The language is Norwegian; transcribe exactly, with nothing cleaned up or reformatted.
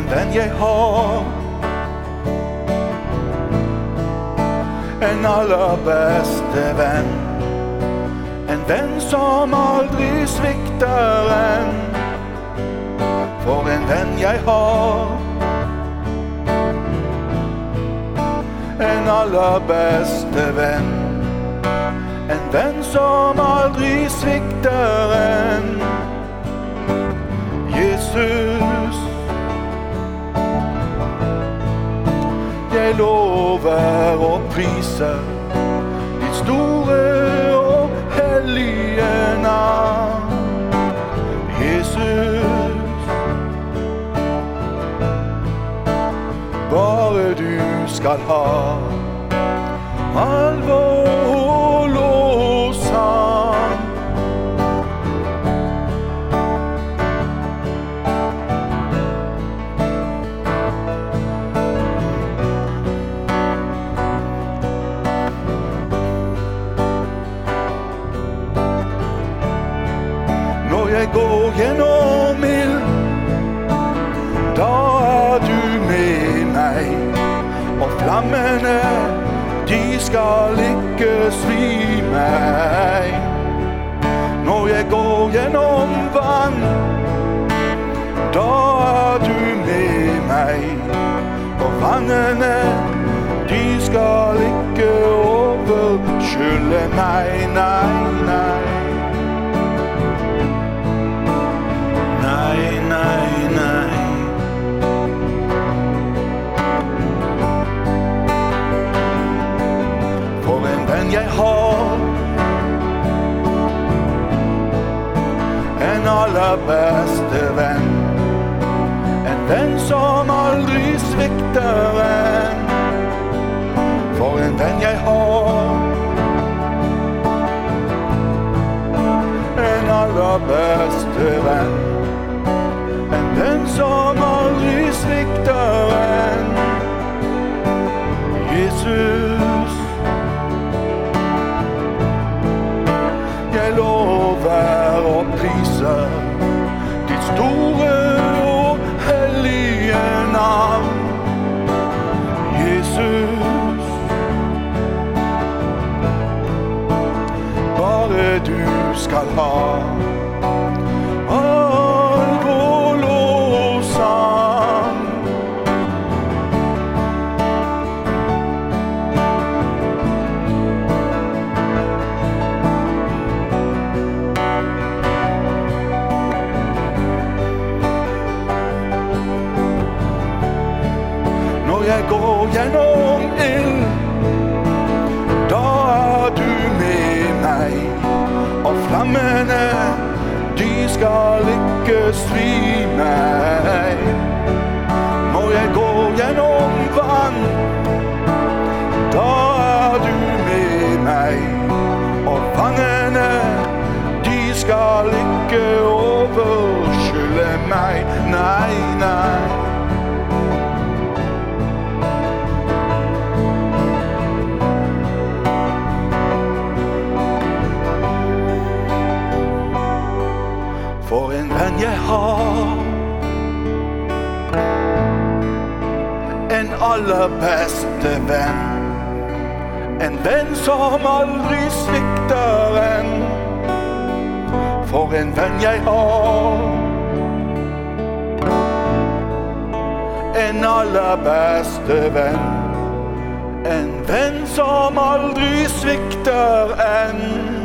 en venn jeg har, en aller beste venn, en venn som aldri svikter en. For en venn jeg har, en aller beste venn, en venn som aldri svikter en. Jesus, jeg lover og priser ditt store og hellige navn. Jesus, bare du skal ha all vår lovsang. Når jeg går gjennom ild, da er du med meg, og flammene, de skal ikke svi meg. Når jeg går gjennom vann, da er du med meg, og vannene, de skal ikke overskylle meg. Nei, nei. Nei, nei, nei. For en venn jeg har, en aller beste venn, en venn som aldri svikter en. For en venn jeg har, en aller beste venn, en venn som aldri svikter en. Jesus, jeg lover og priser ditt store og hellige navn. Jesus, bare du skal ha all vår lovsang. Når jeg går gjennom ild, da er du med meg, og flammene, de skal ikke svi meg. Når jeg går gjennom vann, da er du med meg, og vannene, de skal ikke overskylle meg. Nei, nei. For en venn jeg har, en aller beste venn, en venn som aldri svikter en. For en venn jeg har, en aller beste venn, en venn som aldri svikter en.